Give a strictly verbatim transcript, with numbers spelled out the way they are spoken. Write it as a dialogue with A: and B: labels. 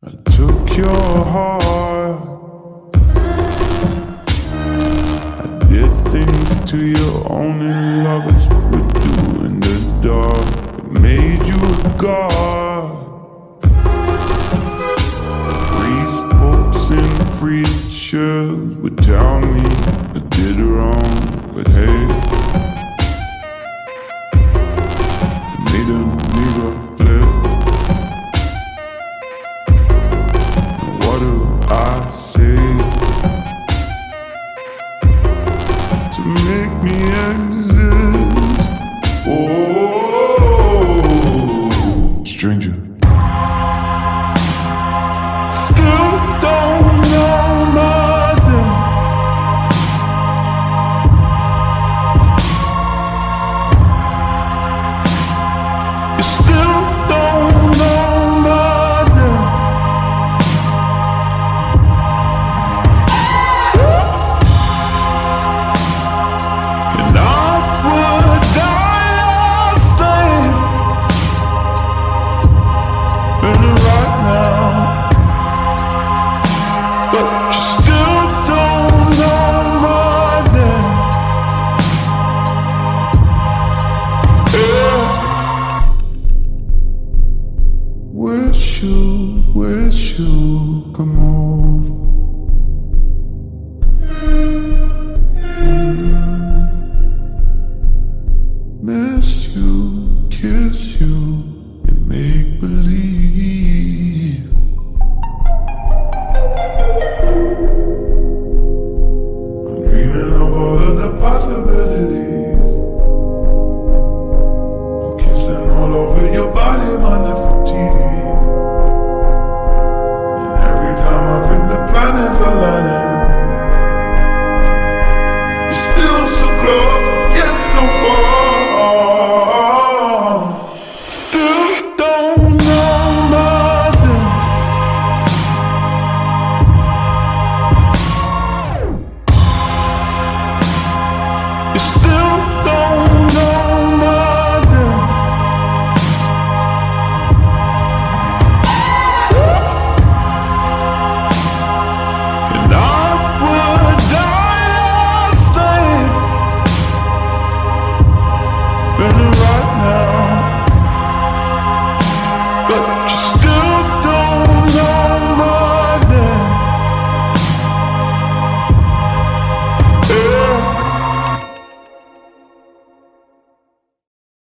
A: took your heart. I did things to you only lovers would do in the dark. It made you a god. Priests, popes, and preachers would tell me I did wrong, but hey, it made a nigga flip. What do I say to make me exist? Oh, stranger. Still don't know my name. You still don't know my name. And I would die a slave in it right now. But you still don't know my name. Yeah. Wish you, wish you could move